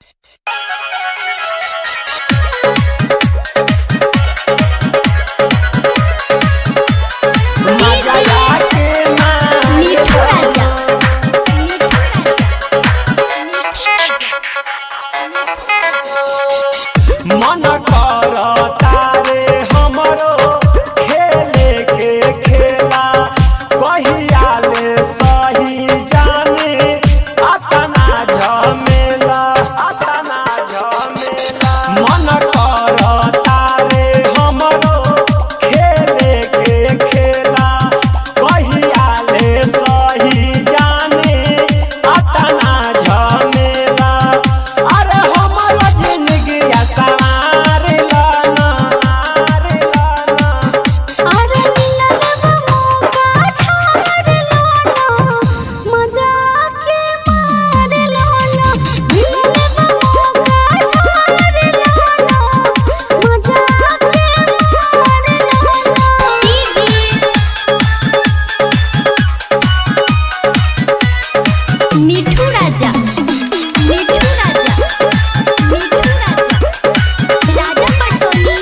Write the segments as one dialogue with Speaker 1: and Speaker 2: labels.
Speaker 1: मन करता रे हमरो खेले के खेला कहिया ले सही जाने अतना झमेला मन करता रे हमरो खेले के खेला कहिया ले सही जाने अतना झमेला अरे हमरो जिंदगी सवार लाना
Speaker 2: अरे मिलन मौका छाड़ लाना मजा के मार लाना मिलन मौका छाड़ लाना मजा के मार लाना मिठू राजा राजा पटोली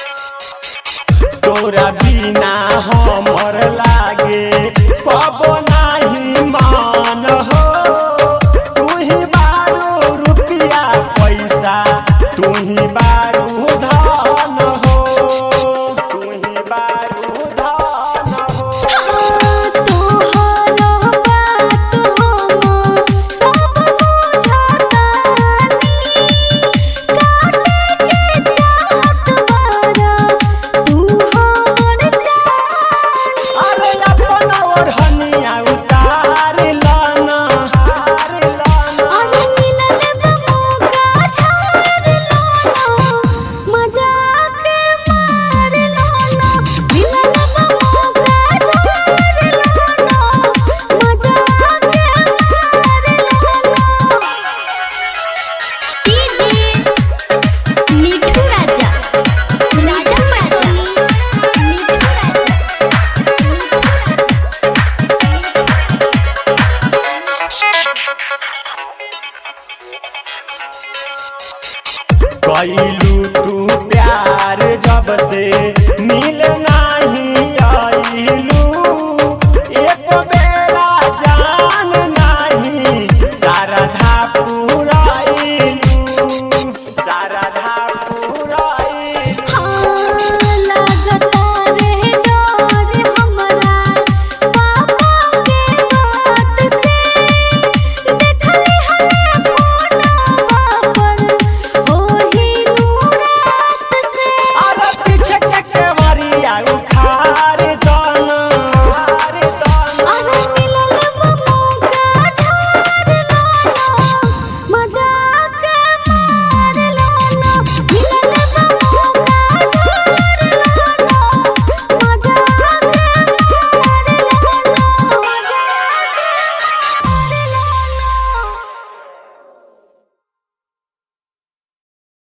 Speaker 1: तोरा बिना हमर लागे पवन